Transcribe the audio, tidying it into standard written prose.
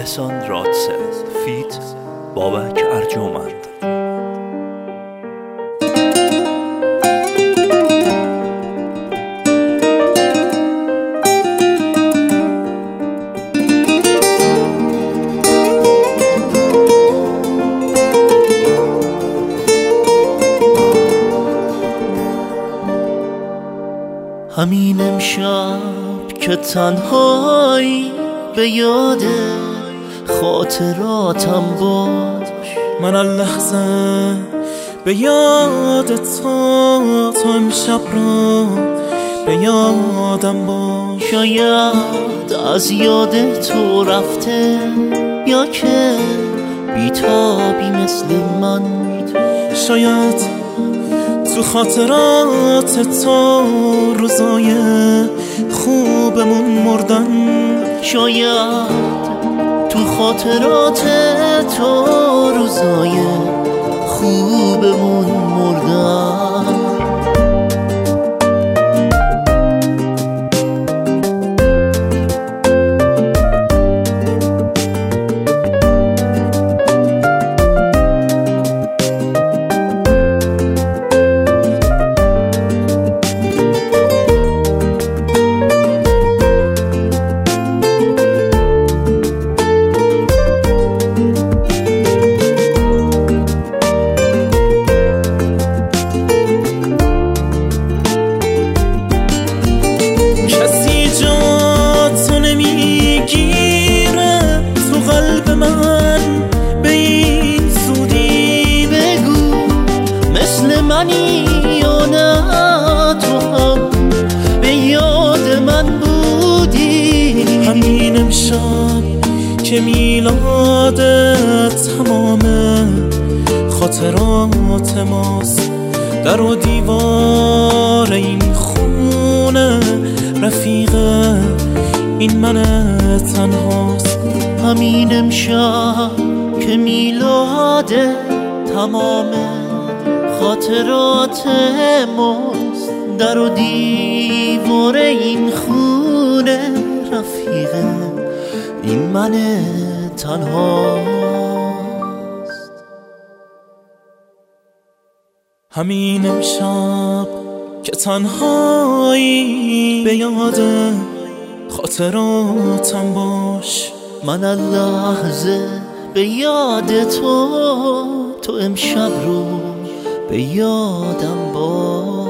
احسان رادسه فیت بابک ارجمند. همین امشب که تنهایی به یاد خاطراتم باش، من اللحظه به یاد تو امشب را به یادم باش. شاید از یاد تو رفته یا که بیتابی مثل من، شاید تو خاطرات تو روزای خوبمون مردن، شاید تو خاطرات تو روزای خوبمون مردن. منی یا نه تو هم به یاد من بودی. همین امشب که میلاد تمام خاطرات ماست، در و دیوار این خونه رفیق این من تنهاست. همین امشب که میلاد تمام خاطرات ماست، در و دیوار این خونه رفیق این من تنهاست. همین امشب که تنهایی به یاد خاطراتم باش، من اللحظه به یاد تو امشب رو به یادم باش.